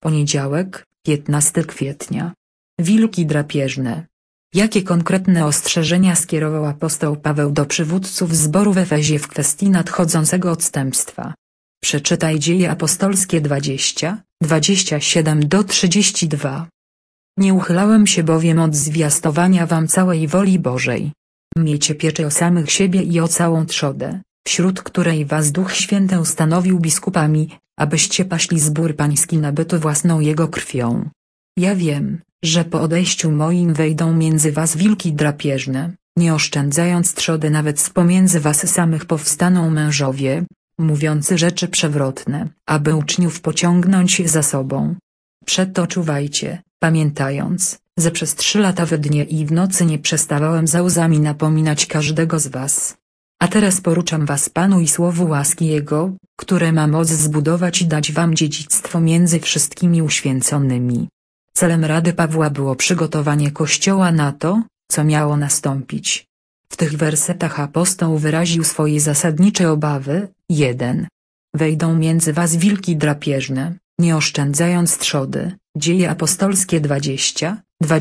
Poniedziałek, 15 kwietnia. Wilki drapieżne. Jakie konkretne ostrzeżenia skierował apostoł Paweł do przywódców zboru w Efezie w kwestii nadchodzącego odstępstwa? Przeczytaj Dzieje apostolskie 20, 27–32. Nie uchylałem się bowiem od zwiastowania wam całej woli Bożej. Miejcie pieczę o samych siebie i o całą trzodę, wśród której was Duch Święty ustanowił biskupami, abyście paśli zbór pański nabyty własną jego krwią. Ja wiem, że po odejściu moim wejdą między was wilki drapieżne, nie oszczędzając trzody nawet z pomiędzy was samych powstaną mężowie, mówiący rzeczy przewrotne, aby uczniów pociągnąć za sobą. Przeto czuwajcie, pamiętając, że przez 3 lata we dnie i w nocy nie przestawałem za łzami napominać każdego z was. A teraz poruczam was Panu i słowu łaski Jego, które ma moc zbudować i dać wam dziedzictwo między wszystkimi uświęconymi. Celem Rady Pawła było przygotowanie Kościoła na to, co miało nastąpić. W tych wersetach apostoł wyraził swoje zasadnicze obawy. 1. Wejdą między was wilki drapieżne, nie oszczędzając trzody. Dzieje apostolskie 20,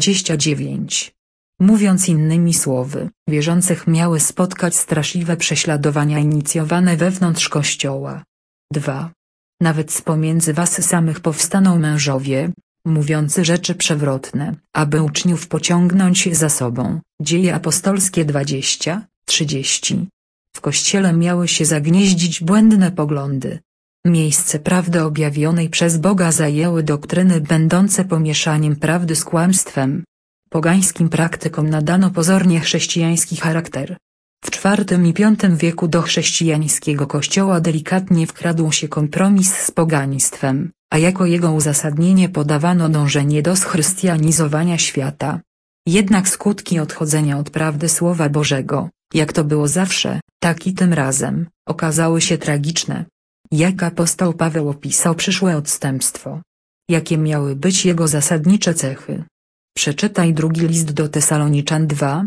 29. Mówiąc innymi słowy, wierzących miały spotkać straszliwe prześladowania inicjowane wewnątrz Kościoła. 2. Nawet z pomiędzy was samych powstaną mężowie, mówiący rzeczy przewrotne, aby uczniów pociągnąć za sobą. Dzieje apostolskie 20, 30. W Kościele miały się zagnieździć błędne poglądy. Miejsce prawdy objawionej przez Boga zajęły doktryny będące pomieszaniem prawdy z kłamstwem. Pogańskim praktykom nadano pozornie chrześcijański charakter. W IV i V wieku do chrześcijańskiego kościoła delikatnie wkradł się kompromis z pogaństwem, a jako jego uzasadnienie podawano dążenie do schrystianizowania świata. Jednak skutki odchodzenia od prawdy Słowa Bożego, jak to było zawsze, tak i tym razem, okazały się tragiczne. Jak apostoł Paweł opisał przyszłe odstępstwo? Jakie miały być jego zasadnicze cechy? Przeczytaj drugi list do Tesaloniczan 2,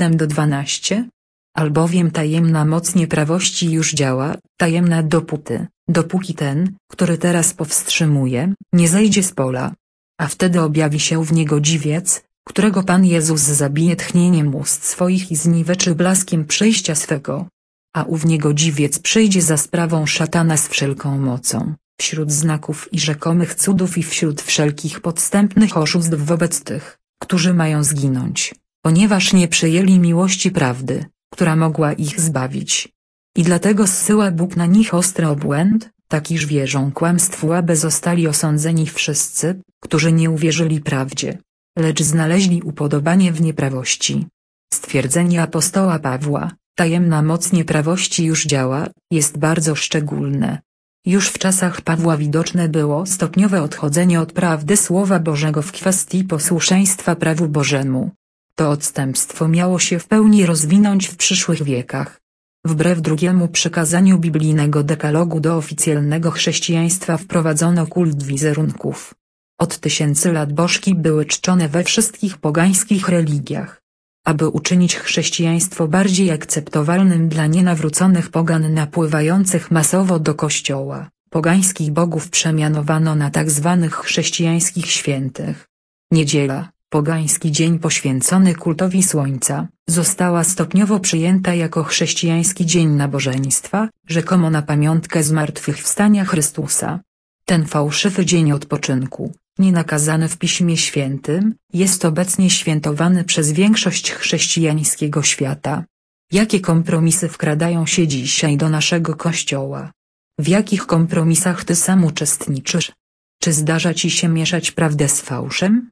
7–12. Albowiem tajemna moc nieprawości już działa, tajemna dopóki ten, który teraz powstrzymuje, nie zejdzie z pola. A wtedy objawi się w niego dziwiec, którego Pan Jezus zabije tchnieniem ust swoich i zniweczy blaskiem przyjścia swego. A ów niego dziwiec przyjdzie za sprawą szatana z wszelką mocą, wśród znaków i rzekomych cudów i wśród wszelkich podstępnych oszustw wobec tych, którzy mają zginąć, ponieważ nie przyjęli miłości prawdy, która mogła ich zbawić. I dlatego zsyła Bóg na nich ostry obłęd, takiż wierzą kłamstwu, aby zostali osądzeni wszyscy, którzy nie uwierzyli prawdzie, lecz znaleźli upodobanie w nieprawości. Stwierdzenie apostoła Pawła, tajemna moc nieprawości już działa, jest bardzo szczególne. Już w czasach Pawła widoczne było stopniowe odchodzenie od prawdy Słowa Bożego w kwestii posłuszeństwa prawu Bożemu. To odstępstwo miało się w pełni rozwinąć w przyszłych wiekach. Wbrew drugiemu przykazaniu biblijnego dekalogu do oficjalnego chrześcijaństwa wprowadzono kult wizerunków. Od 1000 lat bożki były czczone we wszystkich pogańskich religiach. Aby uczynić chrześcijaństwo bardziej akceptowalnym dla nienawróconych pogan napływających masowo do kościoła, pogańskich bogów przemianowano na tzw. chrześcijańskich świętych. Niedziela, pogański dzień poświęcony kultowi słońca, została stopniowo przyjęta jako chrześcijański dzień nabożeństwa, rzekomo na pamiątkę zmartwychwstania Chrystusa. Ten fałszywy dzień odpoczynku, nie nakazany w Piśmie Świętym, jest obecnie świętowany przez większość chrześcijańskiego świata. Jakie kompromisy wkradają się dzisiaj do naszego Kościoła? W jakich kompromisach ty sam uczestniczysz? Czy zdarza ci się mieszać prawdę z fałszem?